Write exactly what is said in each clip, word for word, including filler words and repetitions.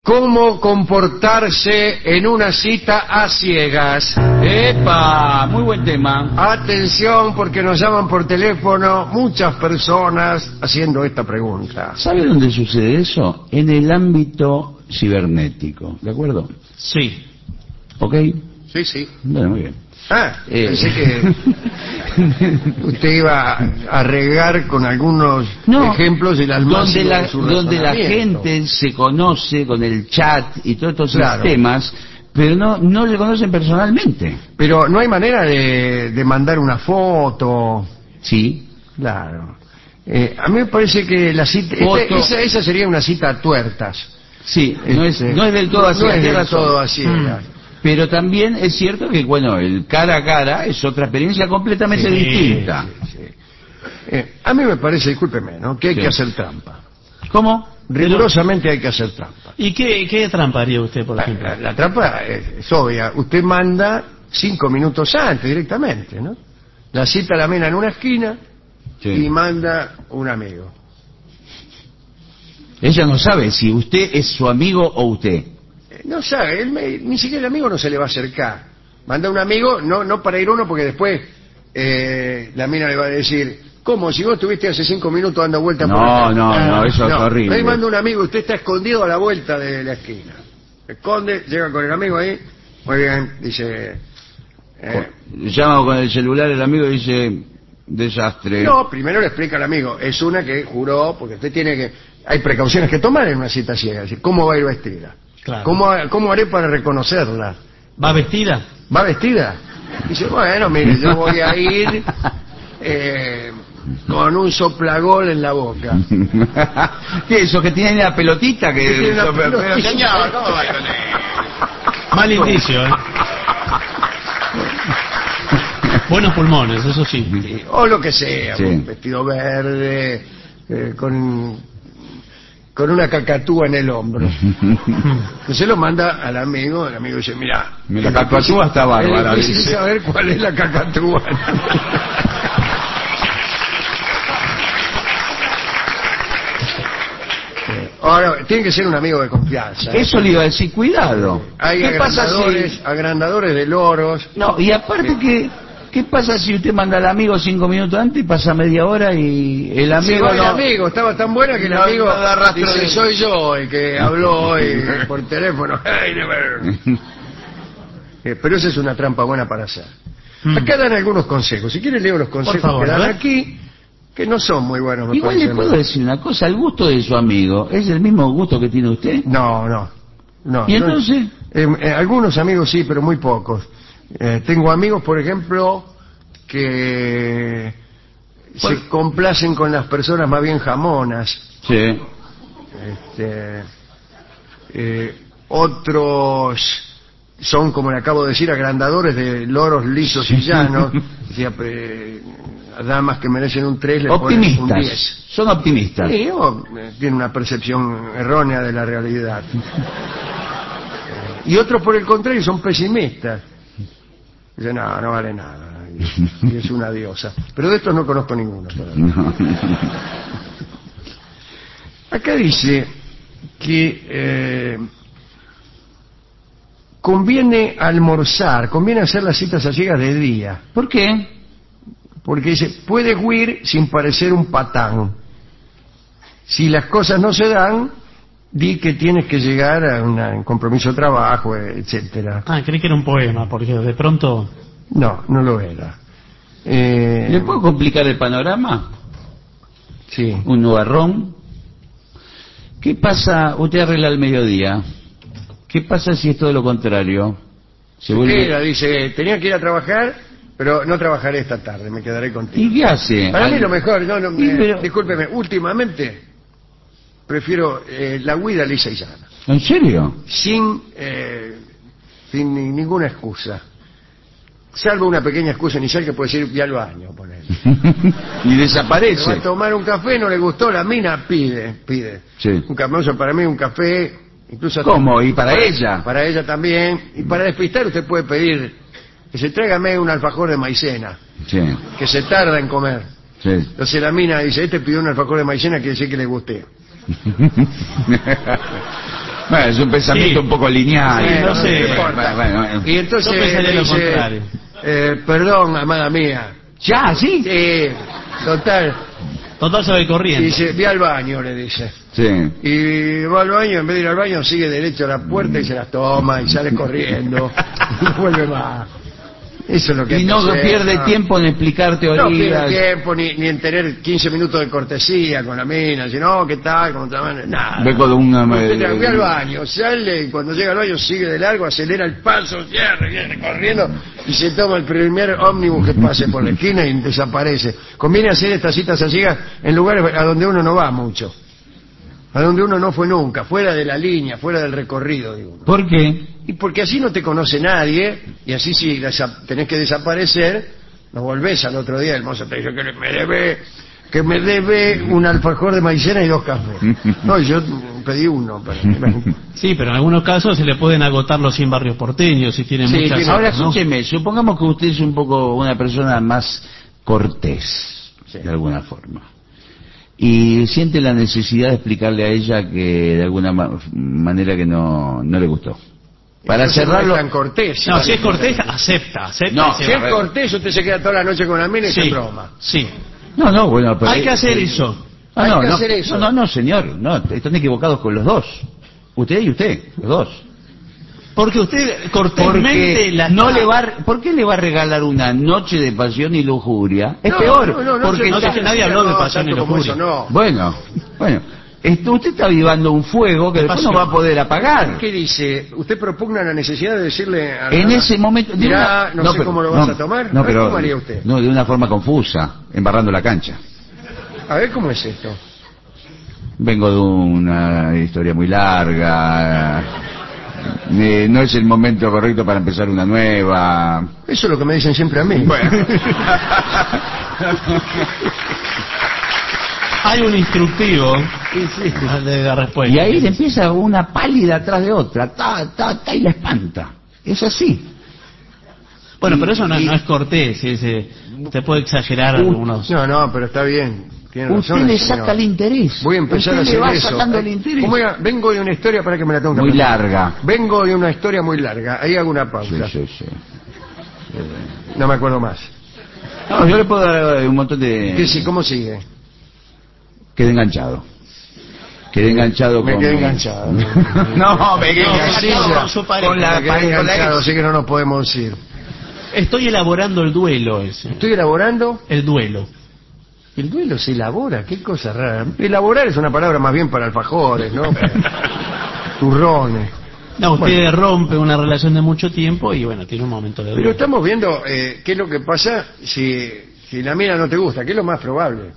¿Cómo comportarse en una cita a ciegas? ¡Epa! Muy buen tema. Atención, porque nos llaman por teléfono muchas personas haciendo esta pregunta. ¿Sabe dónde sucede eso? En el ámbito cibernético, ¿de acuerdo? Sí. ¿Ok? Sí, sí. Bueno, muy bien. Ah, Eh. pensé que usted iba a regar con algunos No, ejemplos de las donde la, de su donde la razonamiento. gente se conoce con el chat y todos estos Claro. sistemas, pero no no se conocen personalmente. Pero no hay manera de, de mandar una foto. Sí. Claro. Eh, a mí me parece que la cita, Foto. este- esa, esa sería una cita a tuertas. Sí, no es, Este, no es del todo así. No es tiene del razón. todo así. Mm. Pero también es cierto que, bueno, el cara a cara es otra experiencia completamente Sí, distinta. sí, sí. Eh, a mí me parece, discúlpeme, ¿no?, que hay Sí. que hacer trampa. ¿Cómo? Rigurosamente hay que hacer trampa. ¿Y qué, qué trampa haría usted, por La, ejemplo? la- la trampa es, es obvia. Usted manda cinco minutos antes directamente, ¿no? La cita la mena en una esquina Sí. y manda un amigo. Ella no sabe si usted es su amigo o usted. Eh, No sabe, él me- ni siquiera el amigo no se le va a acercar. Manda un amigo, no no para ir uno, porque después eh, la mina le va a decir, ¿cómo? Si vos estuviste hace cinco minutos dando vueltas por No, acá. no, Ah, no, eso es horrible. Ahí manda un amigo, usted está escondido a la vuelta de la esquina. Se esconde, llega con el amigo ahí, muy bien, dice... eh, Llama con el celular el amigo y dice, desastre. no, primero le explica al amigo, es una que juró, porque usted tiene que... Hay precauciones que tomar en una cita ciega, es decir, ¿cómo va a ir vestida? Claro. ¿Cómo, ¿Cómo haré para reconocerla? ¿Va vestida? ¿Va vestida? Dice, bueno, mire, yo voy a ir eh, con un soplagol en la boca. ¿Qué eso que tiene la pelotita? Que, Que tiene una pero, pero, pelotita. señor, ¿cómo va con eso? Mal indicio, ¿eh? Buenos pulmones, eso sí. Sí, o lo que sea, Sí. un vestido verde, eh, con, con una cacatúa en el hombro. Entonces lo manda al amigo, el amigo dice, mira, Mira, la cacatúa está bárbara, es difícil dice. saber cuál es la cacatúa. Ahora, tiene que ser un amigo de confianza. ¿eh? Eso le iba a decir, cuidado. Hay ¿Qué pasa agrandadores, si... agrandadores de loros. No, y aparte que... ¿Qué pasa si usted manda al amigo cinco minutos antes y pasa media hora y el Sí, amigo va el no... amigo, estaba tan buena que el No, amigo no da rastro dice, de- soy yo el que habló hoy por teléfono. Hey, never. Eh, Pero esa es una trampa buena para hacer. Mm. Acá dan algunos consejos. Si quieren leo los consejos favor, que dan a ver. aquí, que no son muy buenos. Me Igual le parecen. puedo decir una cosa, el gusto de su amigo, ¿es el mismo gusto que tiene usted? No, no. no ¿Y no- entonces? eh, eh, algunos amigos sí, pero muy pocos. Eh, tengo amigos, por ejemplo, que ¿Cuál? se complacen con las personas más bien jamonas. Sí. Este, eh, otros son, como le acabo de decir, agrandadores de loros lisos y llanos. Decía, eh, a damas que merecen un tres le ponen un diez. Optimistas, son optimistas. Sí, o, eh, tiene una percepción errónea de la realidad. Eh, y otros, por el contrario, son pesimistas. Dicen, no, no vale nada. Y, y es una diosa. Pero de estos no conozco ninguno todavía. No. Acá dice que eh, conviene almorzar, conviene hacer las citas a ciegas de día, ¿Por qué? porque dice, puedes huir sin parecer un patán. Si las cosas no se dan, di que tienes que llegar a una- un compromiso de trabajo, etcétera. Ah, creí que era un poema, porque de pronto... No, no lo era. Eh, ¿Le puedo complicar el panorama? Sí. Un nubarrón. ¿Qué pasa? Usted arregla el mediodía. ¿Qué pasa si es todo lo contrario? Se Se vuelve... queda, dice, tenía que ir a trabajar, pero no trabajaré esta tarde, me quedaré contigo. ¿Y qué hace? Para mí Al- lo mejor, no, no, Y eh, pero- discúlpeme, últimamente prefiero eh, la huida lisa y llana, ¿En serio? sin, eh, sin ni- ninguna excusa, salvo una pequeña excusa inicial que puede decir, ya al baño, poner. Y Va a desaparece. tomar un café, no le gustó, la mina pide, pide. Sí. Un café, para mí un café, incluso... hasta- ¿Cómo? ¿Y para ella? Para ella también, y para despistar usted puede pedir que se tráigame un alfajor de maicena, Sí, que se tarda en comer. sí. Entonces la mina dice, este pidió un alfajor de maicena, quiere decir que le guste. Bueno, es un pensamiento Sí. un poco lineal. Sí, no Bueno, sé. no importa. Bueno, bueno. Y entonces Yo pensaría le lo dice, contrario. eh, perdón, amada mía. ¿Ya? ¿Sí? Sí, total. Total se va Y corriendo. dice, ve al baño, le dice. Sí. Y va al baño, en vez de ir al baño, sigue derecho a la puerta y se las toma y sale corriendo. Y no vuelve más. Eso es lo que Y hay que no hacer, pierde ¿no? tiempo en explicar No pierde teorías. tiempo ni, ni en tener quince minutos de cortesía con la mina, sino, ¿qué tal? ¿Cómo te va? Nada. Vengo de una... Usted ve al baño, sale y cuando llega al baño sigue de largo, acelera el paso, cierra, viene corriendo y se toma el primer ómnibus que pase por la esquina y desaparece. Conviene hacer estas citas a ciegas en lugares a donde uno no va mucho, a donde uno no fue nunca, fuera de la línea, fuera del recorrido, digo. ¿Por qué? Y porque así no te conoce nadie, y así si desa- tenés que desaparecer, no volvés al otro día, el mozo te dice que me debe, que me debe un alfajor de maicena y dos cafés. No, y yo pedí uno. Pero... Sí, pero en algunos casos se le pueden agotar los cien barrios porteños si tienen Sí, muchas... tiene- Ahora, ¿no? escúcheme, supongamos que usted es un poco una persona más cortés, Sí. de alguna forma, y siente la necesidad de explicarle a ella que de alguna ma- manera que no, no le gustó. Para Entonces cerrarlo... no es tan cortés. No, si es cortés, acepta, acepta. No, y se Si va. es cortés, usted se queda toda la noche con la mina y Sí, se broma. sí. No, no, bueno, pero... Hay que hacer eso. No, Hay no, que no, hacer eso. No, no, no, señor, no, están equivocados con los dos. Usted y usted, los dos. Porque usted cortésmente Porque la no está- le va, a- ¿por qué le va a regalar una noche de pasión y lujuria? Es No, peor, no, no, no, porque se- no, está- que nadie habló de no, pasión y tanto como lujuria. eso, no. bueno, bueno, esto, usted está avivando un fuego que De después no pasión. va a poder apagar. ¿Qué dice? ¿Usted propugna la necesidad de decirle a la En dama, ese momento, de mirá, una- no, sé pero- cómo lo vas no, a tomar? No, A ver, pero ¿cómo haría usted? no, de una forma confusa, embarrando la cancha. A ver, ¿cómo es esto? Vengo de una historia muy larga. eh, no es el momento correcto para empezar una nueva. Eso es lo que me dicen siempre a mí. Bueno. Hay un instructivo de la respuesta. Y ahí le empieza una pálida atrás de otra, ta, ta, ta, y la espanta. Es así. Bueno, pero eso no, Y- no es cortés. Es, eh, usted puede exagerar algunos... No, no, pero está bien. Tiene Usted razón, le señor. saca el interés. Voy a empezar Usted a le hacer va eso. sacando el interés. ¿Cómo era? Vengo de una historia para que me la tengo que Muy aprender. larga. Vengo de una historia muy larga. Ahí hago una Sí, pausa. sí, sí. No me acuerdo más. No, yo le puedo dar un montón de... ¿Qué, sí, ¿Cómo sigue? Quedé enganchado. Quedé enganchado Me con... quedé enganchado. no, me quedé No, enganchado con su pareja. con la Me quedé pareja, con la enganchado, ex. así que no nos podemos ir. Estoy elaborando el duelo ese. Estoy elaborando. El duelo. El duelo se elabora, qué cosa rara. Elaborar es una palabra más bien para alfajores, ¿no? Turrones. No, usted Bueno. rompe una relación de mucho tiempo y bueno, tiene un momento de Pero duelo. estamos viendo eh, qué es lo que pasa si, si la mina no te gusta, qué es lo más probable.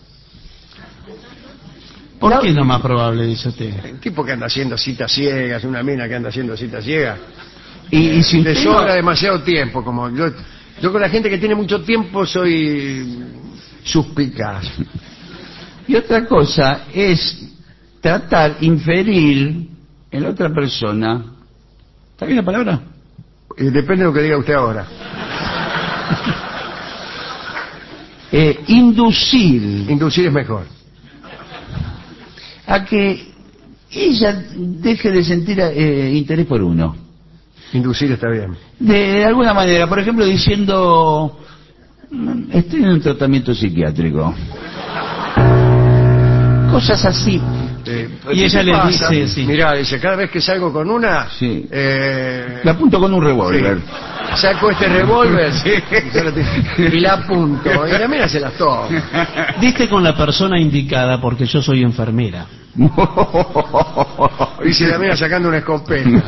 ¿Por qué es lo más probable, dice usted? El tipo que anda haciendo citas ciegas, una mina que anda haciendo citas ciegas, Y, y si le usted sobra no- demasiado tiempo. Como yo, yo con la gente que tiene mucho tiempo soy suspicaz. Y otra cosa es tratar, inferir en la otra persona. ¿Está bien la palabra? Eh, depende de lo que diga usted ahora. Eh, inducir Inducir es mejor. a que ella deje de sentir eh, interés por uno. Inducir está bien. De, de alguna manera, por ejemplo, diciendo, "Mm, estoy en un tratamiento psiquiátrico". Cosas así. Eh, Y ¿qué ella te le pasa? dice, sí. Mirá, dice, cada vez que salgo con una, Sí. eh, La apunto con un revólver. sí, saco este revólver y la apunto. Y la mina se las toma. Diste con la persona indicada porque yo soy enfermera. Dice la mina sacando una escopeta.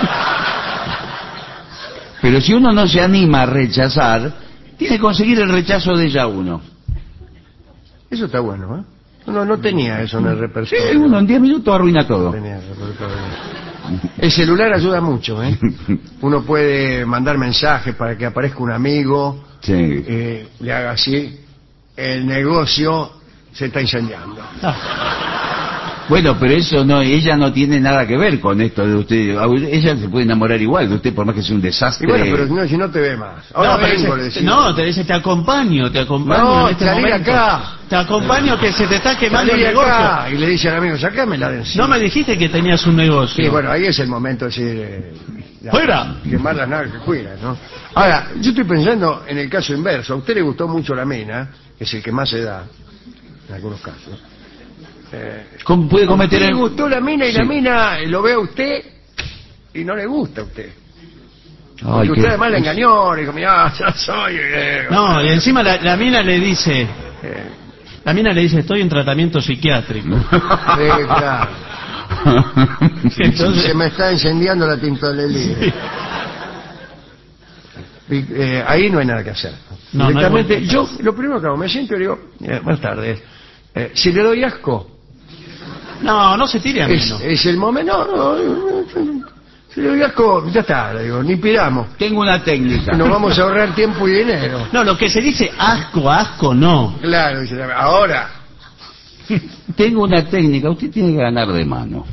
Pero si uno no se anima a rechazar, tiene que conseguir el rechazo de ella uno. Eso está bueno, ¿eh? No, no tenía eso en el Sí, repertorio. uno en diez minutos arruina No todo. tenía el repertorio. El celular ayuda mucho, ¿eh? Uno puede mandar mensajes para que aparezca un amigo, Sí. eh, le haga así, el negocio se está incendiando. Ah, Bueno, pero eso no, ella no tiene nada que ver con esto de usted. Ella se puede enamorar igual de usted por más que sea un desastre. Y bueno, pero no, si no te ve más. Ahora no, pero vengo, dice- le decimos. no, te dice, te acompaño, te acompaño No, en este salí momento. acá. Te acompaño que se te está quemando Salí el negocio. acá. Y le dice al amigo, sacámela de encima. No me dijiste que tenías un negocio. Sí, bueno, ahí es el momento de decir... eh, ya, ¡Fuera! Quemar las nalgas que fuera, ¿no? Ahora, yo estoy pensando en el caso inverso. A usted le gustó mucho la mina, que es el que más se da, en algunos casos. Eh, ¿Cómo puede cometer le el... gustó la mina y Sí. la mina lo ve a usted y no le gusta a usted. Ay, Porque usted qué- además le engañó, le dijo, mirá, yo soy... eh, No, y encima la, la mina le dice, eh, la mina le dice, estoy en tratamiento psiquiátrico. sí, claro. Entonces, Se me está incendiando la tintorería. Y, eh, ahí no hay nada que hacer. No, no hay Directamente, vuelta yo lo primero que hago, me siento y digo, eh, buenas tardes, eh, si le doy asco, no, no se tire a es, menos. es el momento, no, no, no, si le doy asco, ya está, le digo, ni pidamos, Tengo una técnica. nos vamos a ahorrar tiempo y dinero. No, lo que se dice asco, asco, no. Claro, dice, ahora, Tengo una técnica. Usted tiene que ganar de mano.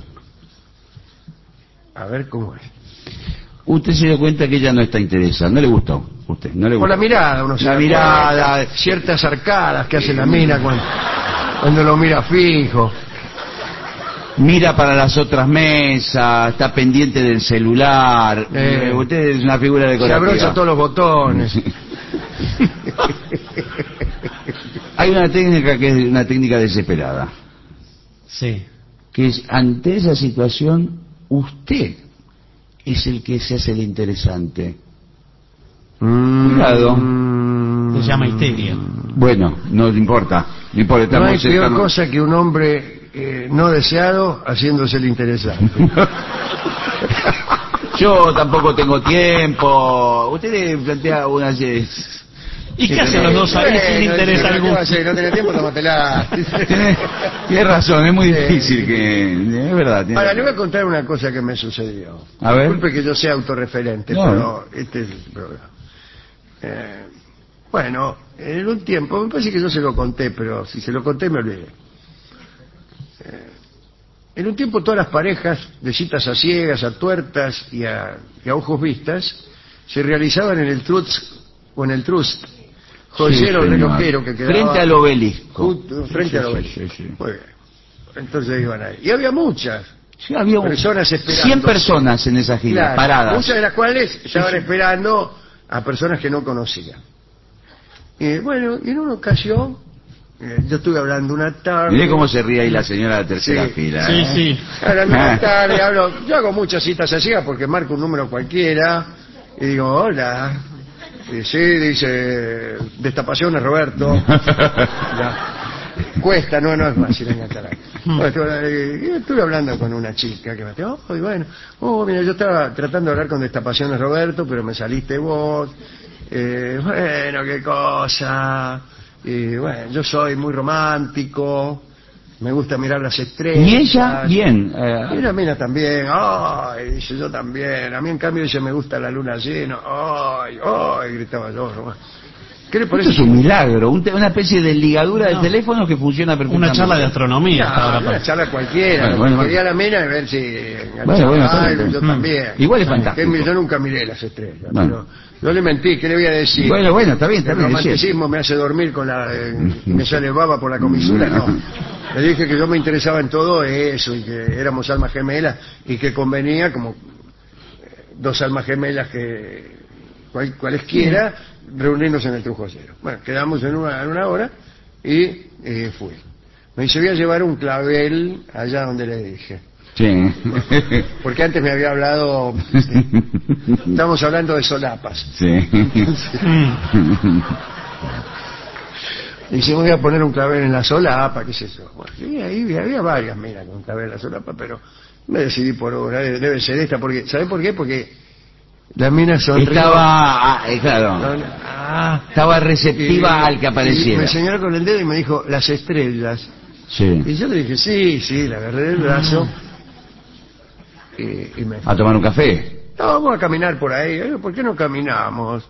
a ver cómo es. Usted se da cuenta que ella no está interesada. No le gustó. Usted, no le Por gustó. la mirada, uno se La da mirada. cuenta, ciertas arcadas que hace la mina cuando, cuando lo mira fijo. Mira para las otras mesas, está pendiente del celular. Eh. Eh, usted es una figura Se decorativa. abrocha todos los botones. Hay una técnica que es una técnica desesperada, Sí. que es ante esa situación usted es el que se hace el interesante. Cuidado. Se llama histeria. Bueno, no importa, no importa. No hay Estamos, peor estamos- cosa que un hombre eh, no deseado haciéndose el interesante. Yo tampoco tengo tiempo. Usted plantea unas... eh, ¿Y qué hacen los dos ahí sin Bueno, interés ¿qué alguno? va a hacer? No tenés tiempo, tómatela. Tiene, tiene razón, es muy Sí. difícil que... Es verdad. tiene Ahora, le voy a razón. contar una cosa que me sucedió. A ver. Disculpe que yo sea autorreferente, No. pero este es el programa. Eh, bueno, en un tiempo, me parece que yo se lo conté, pero si se lo conté me olvidé. Eh, en un tiempo todas las parejas de citas a ciegas, a tuertas y a, y a ojos vistas se realizaban en el Trust o en el Trust, joyero Sí, señor. relojero que quedaba Frente al obelisco. justo frente Sí, al sí, obelisco. sí, sí. Muy bien. Entonces iban ahí. Y había muchas. Sí, había un- Personas esperando. cien personas en esa gira, Claro, paradas. muchas de las cuales estaban esperando a personas que no conocían. Y bueno, y en una ocasión, eh, yo estuve hablando una tarde. Mire cómo se ríe ahí la señora de la tercera Sí, fila. Sí, ¿eh? sí. Hablando una tarde, hablo, yo hago muchas citas así porque marco un número cualquiera y digo, hola. Y sí, dice, destapaciones, Roberto. Ya. Cuesta, no, no es fácil enganchar ahí. Bueno, estuve, yo estuve hablando con una chica que me dijo, oh, y bueno, oh, mira, yo estaba tratando de hablar con destapaciones, Roberto, pero me saliste vos. Eh, bueno, qué cosa. Y bueno, yo soy muy romántico, me gusta mirar las estrellas. Y ella, bien. eh, Y la mina también, ay, dice yo también. A mí en cambio dice me gusta la luna llena, ay, ay, gritaba yo. Román. ¿Qué le esto parece? es un milagro, un te- una especie de ligadura de No. teléfono que funciona perfectamente. Una charla de astronomía. No, estaba una la- charla cualquiera. Bueno, bueno, Quería la mina y ver si enganchaba Bueno, bueno, está algo, bien. yo Mm. también. Igual es Que fantástico. mi- yo nunca miré las estrellas, Bueno. pero yo le mentí, ¿qué le voy a decir? Bueno, bueno, está bien, está El bien. es cierto. romanticismo me hace dormir con la... eh, y me sale baba por la comisura, no. Le dije que yo me interesaba en todo eso y que éramos almas gemelas y que convenía como eh, dos almas gemelas que cual- cualesquiera reunirnos en el Trujocero. Bueno, quedamos en una, en una hora y eh, fui. Me dice, voy a llevar un clavel allá donde le dije. Sí. Porque antes me había hablado, eh, estamos hablando de solapas. Sí. Mm. Dice, voy a poner un clavel en la solapa, qué es eso. Bueno, y ahí había varias minas con clavel en la solapa, pero me decidí por una, debe ser esta, porque, ¿sabés por qué? Porque las minas son... Estaba, ah, eh, claro, Ah, estaba receptiva y- al que y apareciera. me señaló con el dedo y me dijo, las estrellas. Sí. Y yo le dije, sí, sí, le agarré del brazo. Y, y me A tomar un café. No, vamos a caminar por ahí. Eh, ¿Por qué no caminamos?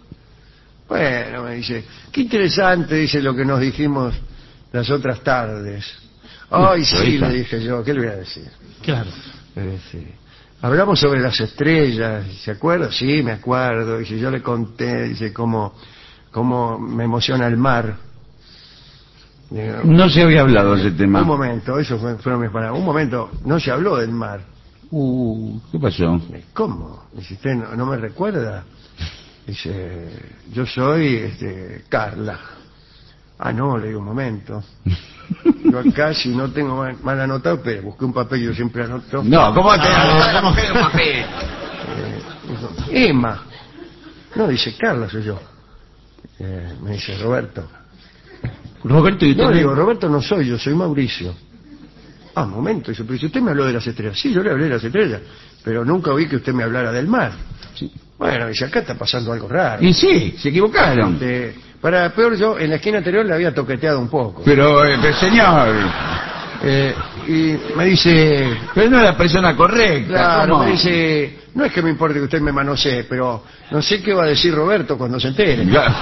Bueno, me dice, qué interesante, dice lo que nos dijimos las otras tardes. Ay, sí, Ahorita. le dije yo, ¿qué le voy a decir? Claro. Eh, sí. Hablamos sobre las estrellas, ¿se acuerda? Sí, me acuerdo. Y si yo le conté, dice, cómo, cómo me emociona el mar. Digo, No se había hablado de ese tema. un momento, eso fue, fueron mis palabras. Un momento, no se habló del mar. Uh, ¿qué pasó? ¿Cómo? Dice, ¿usted no, no me recuerda? Dice, yo soy este, Carla. Ah, no, le digo, un momento. Yo acá, si no tengo mal, mal anotado, pero busqué un papel, yo siempre anoto. No, ¿cómo te Ah, no, no, papel? Eh, dijo, Emma. No, dice, Carla soy yo. Eh, me dice, Roberto. Roberto, ¿y usted? No, le digo, Roberto no soy yo, soy Mauricio. Ah, un momento, dice, pero si usted me habló de las estrellas. Sí, yo le hablé de las estrellas, pero nunca oí que usted me hablara del mar. Sí. Bueno, dice, acá está pasando algo raro. Y sí, se equivocaron. Este, para peor, yo en la esquina anterior le había toqueteado un poco. Pero, eh, pero, señor, Eh, y me dice, pero no es la persona correcta. claro, ¿cómo? me dice, no es que me importe que usted me manosee, pero no sé qué va a decir Roberto cuando se entere. Ya.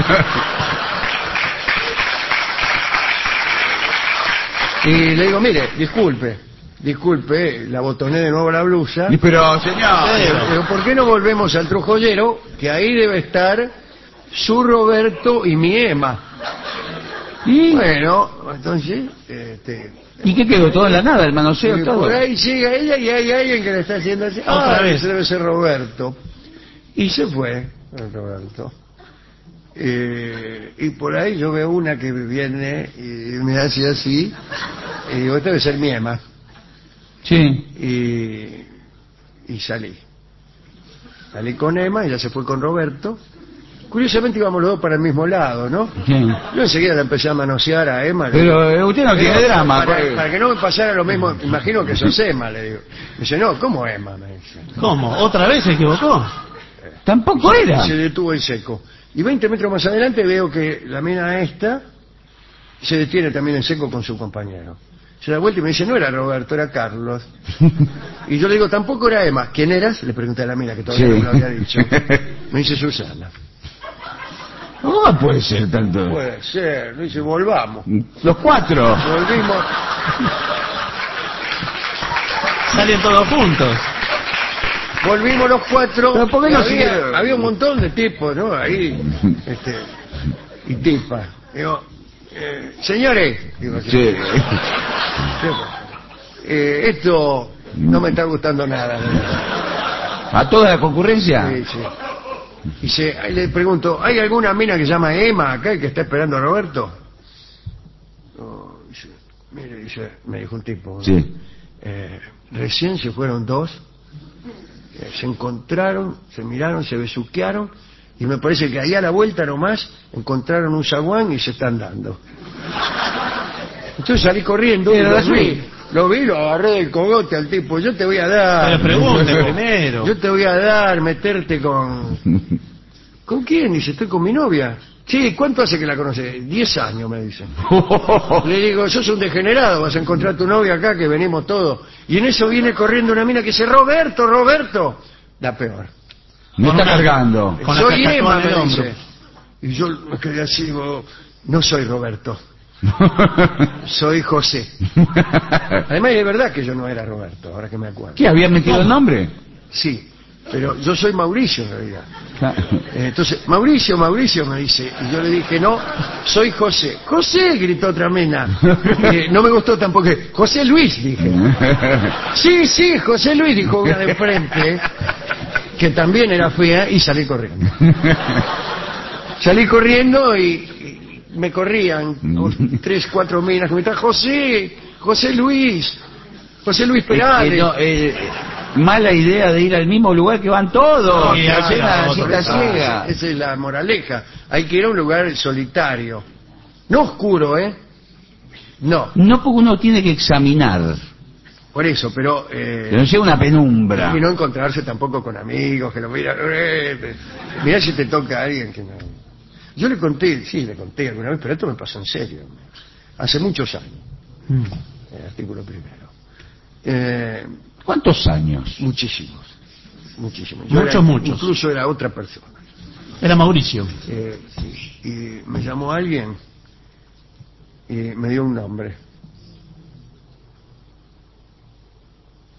Y le digo, mire, disculpe, disculpe, la botoné de nuevo la blusa. Y pero, señor, Pero, ¿por qué no volvemos al Trujollero? Que ahí debe estar su Roberto y mi Emma. ¿y? Bueno, entonces, este, ¿Y qué quedó? ¿Todo en la nada, el manoseo, y todo? por ahí llega ella y hay alguien que le está haciendo así. Otra Ah, vez. ese debe ser Roberto. Y se fue, el Roberto. Eh, y por ahí yo veo una que viene y me hace así. Y digo, esta debe ser mi Emma. Sí. Y, y salí. Salí con Emma, ella se fue con Roberto. Curiosamente íbamos los dos para el mismo lado, ¿no? Sí. Yo enseguida la empecé a manosear a Emma. le Pero digo, eh, usted no pero tiene drama. Para, pues. para que no me pasara lo mismo, imagino que sos Emma, le digo. Me dice, no, ¿cómo Emma? Me dice. ¿Cómo? ¿Otra vez se equivocó? Tampoco era. Se detuvo en seco. Y veinte metros más adelante veo que la mina esta se detiene también en seco con su compañero. Se da vuelta y me dice, no era Roberto, era Carlos. Y yo le digo, tampoco era Emma. ¿Quién eras? Le pregunté a la mina, que todavía Sí. no me lo había dicho. Me dice, Susana. ¿Cómo puede ser tanto? Puede ser. Le dice, volvamos. Los cuatro. Volvimos. Salen todos juntos. Volvimos los cuatro. Pero ¿por qué no había, siguieron? había un montón de tipos, ¿no? Ahí. Este, y tipas. Digo, eh, señores. Digo, así. Sí. Eh, esto no me está gustando nada. ¿A toda la concurrencia? Sí, sí. Y se, ahí le pregunto, ¿hay alguna mina que se llama Emma acá y que está esperando a Roberto? No, dice, mire, dice, me dijo un tipo. ¿no? Sí. Eh, recién se fueron dos, eh, se encontraron, se miraron, se besuquearon, y me parece que ahí a la vuelta nomás encontraron un zaguán y se están dando. Entonces salí corriendo y Pero lo así. vi, lo vi, lo agarré del cogote al tipo, yo te voy a dar. Pero pregunte primero. Yo te voy a dar, meterte con... ¿Con quién? Dice, estoy con mi novia. Sí, ¿cuánto hace que la conoces? Diez años, me dice. Le digo, sos un degenerado, vas a encontrar a tu novia acá, que venimos todos. Y en eso viene corriendo una mina que dice, Roberto, Roberto. La peor. Me Con está una- cargando. Con la soy cacatúa Emma, en el me hombro. dice. Y yo me quedé así, digo, no soy Roberto, soy José. Además, es verdad que yo no era Roberto, ahora que me acuerdo. ¿Qué? ¿Había metido el nombre? Sí, pero yo soy Mauricio en realidad. Eh, Entonces, Mauricio, Mauricio me dice, y yo le dije, no, soy José. José, gritó otra mina. Eh, no me gustó tampoco. José Luis, dije. Sí, sí, José Luis, dijo una de frente, que también era fea, y salí corriendo. Salí corriendo y, y me corrían o- tres, cuatro minas que me estaban, José, José Luis, José Luis Perales. Eh, no, eh, mala idea de ir al mismo lugar que van todos. Sí, que hacer claro, una otro cita lugar. ciega. Esa es la moraleja. Hay que ir a un lugar solitario. No oscuro, ¿eh? No, No, porque uno tiene que examinar. por eso, pero... eh, Que no sea una penumbra. y no encontrarse tampoco con amigos que lo miran. Eh, mirá si te toca a alguien que no... Yo le conté, sí, le conté alguna vez, pero esto me pasó en serio. Hace muchos años. Mm. El artículo primero. Eh, ¿Cuántos años? muchísimos. Muchísimos. Muchos, era- muchos. Incluso era otra persona. Era Mauricio. Eh, y me llamó alguien y me dio un nombre.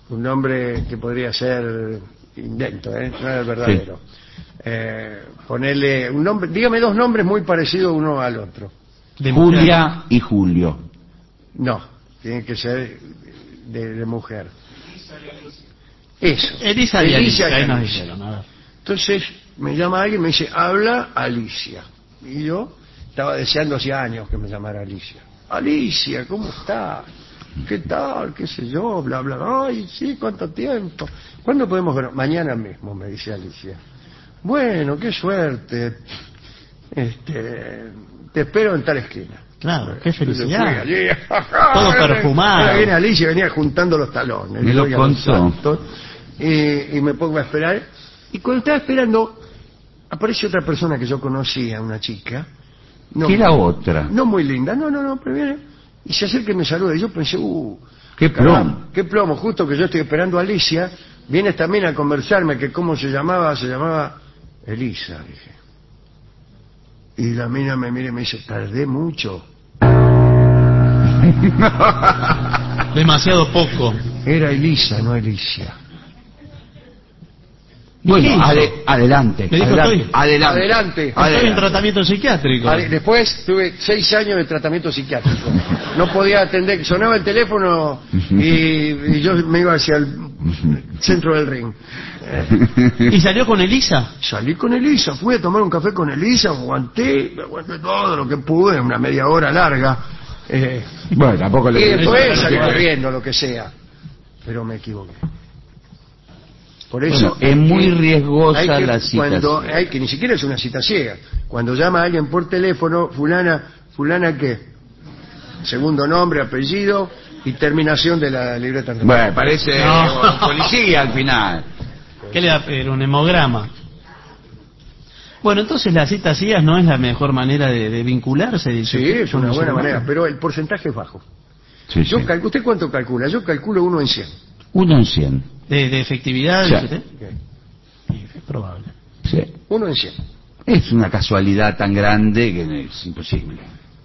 un nombre que podría ser invento, ¿eh? No es el verdadero. Sí. Eh, ponerle un nombre, dígame dos nombres muy parecidos uno al otro. De Julia y Julio. No, tiene que ser de, de mujer. Eso. Elisa y Alicia. Alicia, y Alicia. Dijeron, a ver. Entonces me llama alguien y me dice, habla Alicia. Y yo estaba deseando hacía años que me llamara Alicia. Alicia, ¿cómo estás? ¿Qué tal? ¿Qué sé yo? Bla, bla. Ay, sí, ¿cuánto tiempo? ¿Cuándo podemos ver? Mañana mismo, me dice Alicia. Bueno, qué suerte. Este, te espero en tal esquina. Claro, qué felicidad. Allí, todo perfumado. Ahora viene Alicia, venía juntando los talones. Me lo contó. Y, y me pongo a esperar. Y cuando estaba esperando, aparece otra persona que yo conocía, una chica. No, ¿qué era otra? No muy linda, no, no, no, pero viene y se acerca y me saluda. Y yo pensé, uh, qué plomo. Qué plomo, justo que yo estoy esperando a Alicia, viene también a conversarme que cómo se llamaba, se llamaba Elisa, dije. Y la mina me mira y me dice, tardé mucho. Demasiado poco. Era Elisa, no Alicia. Bueno, ade adelante, dijo, adelante, estoy, adelante, adelante. Estoy adelante. en tratamiento psiquiátrico. Después tuve seis años de tratamiento psiquiátrico. No podía atender, sonaba el teléfono y, y yo me iba hacia el centro del ring. Eh, ¿Y salió con Elisa? Salí con Elisa, fui a tomar un café con Elisa, aguanté, me aguanté todo lo que pude, una media hora larga. Eh, bueno, tampoco le... Y después salí corriendo, lo que sea. Pero me equivoqué. Por eso bueno, es muy riesgosa que, la cita cuando hay que ni siquiera es una cita ciega. Cuando llama a alguien por teléfono, fulana, fulana qué, segundo nombre, apellido y terminación de la libreta. Bueno, parece no. Policía al final. ¿Qué le da pero un hemograma? Bueno, entonces las citas ciegas no es la mejor manera de, de vincularse. Dice, sí, es una buena manera, pero el porcentaje es bajo. Sí, Yo sí. cal, ¿Usted cuánto calcula? Yo calculo uno en cien. Uno en cien. ¿De, de efectividad? Sí. ¿Usted? Sí, es probable. Sí. Uno en cien. Es una casualidad tan grande que es imposible.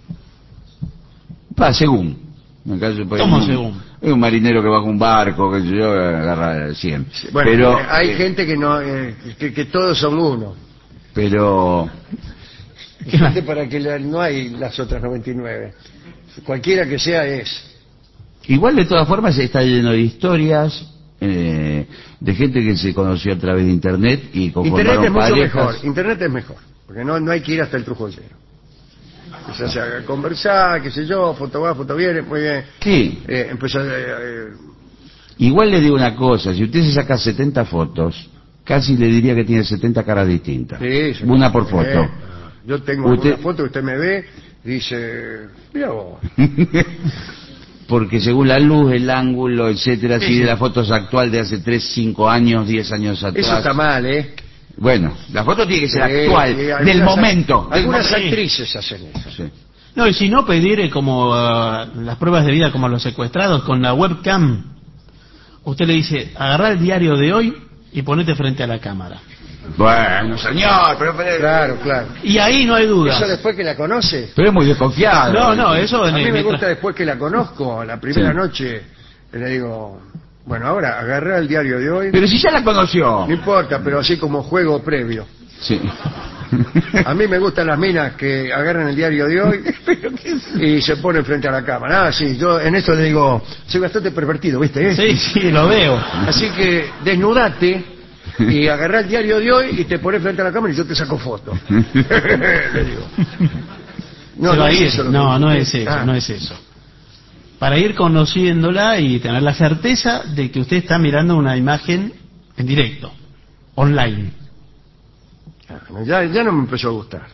Va, según. En caso, ¿Cómo un, según? Es un marinero que baja un barco, que yo agarra cien. Sí, bueno, pero eh, hay eh, gente que no, eh, que, que todos son uno. Pero... Gente para que la, no hay las otras noventa y nueve. Cualquiera que sea es. Igual de todas formas está lleno de historias eh, de gente que se conoció a través de internet y Internet es mucho parejas. mejor, internet es mejor, porque no, no hay que ir hasta el trujollero. O sea, a conversar, qué sé yo, foto va, foto viene, muy bien. Sí. Eh, empezar, eh, eh. Igual le digo una cosa, si usted se saca setenta fotos, casi le diría que tiene setenta caras distintas. Sí, sí, una por foto. Eh, yo tengo usted... una foto que usted me ve, dice, mira vos. Porque según la luz, el ángulo, etcétera, sí, si sí. de las fotos actual de hace tres, cinco años, diez años atrás. Eso está mal, ¿eh? Bueno, la foto tiene que ser sí, actual, sí, del algunas, momento. Algunas del actrices hacen eso. Sí. No, y si no, pedir eh, como uh, las pruebas de vida como los secuestrados con la webcam. Usted le dice, agarrá el diario de hoy y ponete frente a la cámara. Bueno, señor, pero, pero... Claro, claro. Y ahí no hay duda. Eso después que la conoce. Pero es muy desconfiado. No, no, eso... A mí me mientras... gusta después que la conozco, la primera sí. noche, le digo, bueno, ahora agarrá el diario de hoy. Pero si ya la conoció. No importa, pero así como juego previo. Sí. A mí me gustan las minas que agarran el diario de hoy y se ponen frente a la cámara. Ah, sí, yo en esto le digo, soy bastante pervertido, ¿viste? ¿Eh? Sí, sí, lo veo. Así que desnudate y agarrá el diario de hoy y te pones frente a la cámara y yo te saco foto. Le digo. No, no, es eso, no, no es eso, ah. no es eso. Para ir conociéndola y tener la certeza de que usted está mirando una imagen en directo, online. Ya, ya no me empezó a gustar.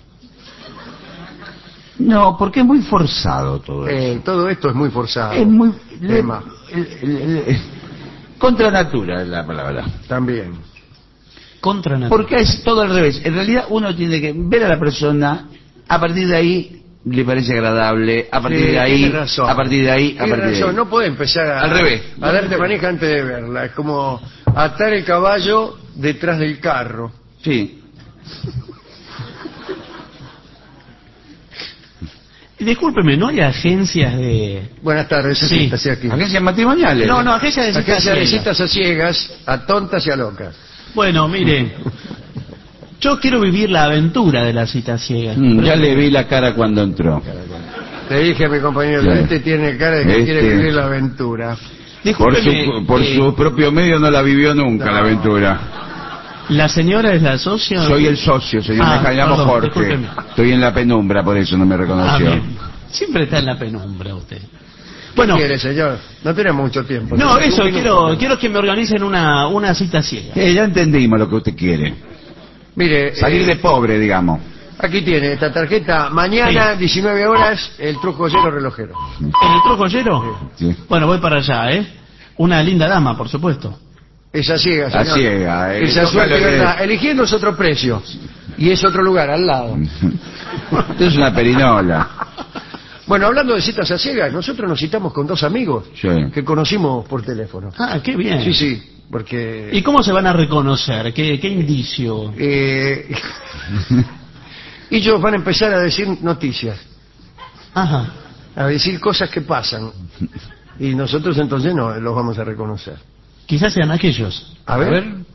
No, porque es muy forzado todo eh, eso. Todo esto es muy forzado. Es muy... Le, Tema. el, el, el, contra natura es la palabra. También. Contra natura. Porque es todo al revés. En realidad uno tiene que ver a la persona, a partir de ahí le parece agradable, a partir sí, de ahí, razón. a partir de ahí, a Tiene partir razón. de ahí. No puede empezar a, al revés. a darte manija antes de verla. Es como atar el caballo detrás del carro. Sí. Discúlpeme, ¿no hay agencias de...? Buenas tardes, Sí. siéntese aquí. Agencias matrimoniales. No, no, agencias de citas Agencia de ciegas. citas a ciegas, a tontas y a locas. Bueno, mire, yo quiero vivir la aventura de las citas ciegas. Mm, ya le vi la cara cuando entró. Le dije a mi compañero, Sí. este tiene cara de que Este- quiere vivir la aventura. Por Discúlpeme, su, por eh, su propio medio no la vivió nunca No. la aventura. ¿la señora es la socia? Soy el socio, señor. Ah, me llamo perdón, Jorge. discúlpeme. Estoy en la penumbra, por eso no me Ah, reconoció. bien. Siempre está en la penumbra usted. Bueno, Bueno, ¿qué quiere, señor? No tenemos mucho tiempo. no, Tenemos eso, un minuto. quiero quiero que me organicen una, una cita ciega. Eh, ya entendimos lo que usted quiere. Mire, Salir eh, de pobre, digamos. aquí tiene esta tarjeta. Mañana, diecinueve horas, el truco cero relojero. ¿En el truco joyero? Sí. Bueno, voy para allá, ¿eh? Una linda dama, por supuesto. Esa ciega, La señor. ciega, eh, Esa tócale suerte, que- ¿verdad? Eligiendo es otro precio. Y es otro lugar, al lado. Esto es una perinola. Bueno, hablando de citas a ciegas, nosotros nos citamos con dos amigos Sí. que conocimos por teléfono. Ah, qué bien. Sí, sí, porque... ¿Y cómo se van a reconocer? ¿Qué, qué indicio? eh, ellos van a empezar a decir noticias, Ajá. a decir cosas que pasan. Y nosotros entonces no los vamos a reconocer. Quizás sean aquellos. A ver.